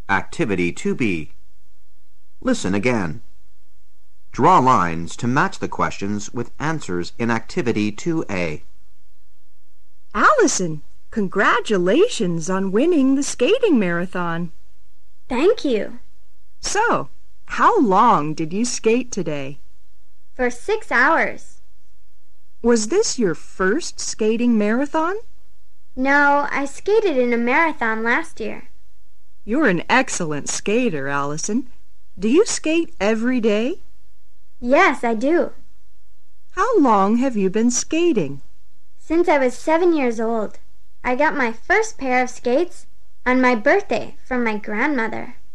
Activity 2B. Listen again. Draw lines to match the questions with answers in Activity 2A. Allison, congratulations on winning the skating marathon. Thank you. So, how long did you skate today? For 6 hours. Was this your first skating marathon? No, I skated in a marathon last year. You're an excellent skater, Allison. Do you skate every day? Yes, I do. How long have you been skating? Since I was 7 years old. I got my first pair of skates on my birthday from my grandmother.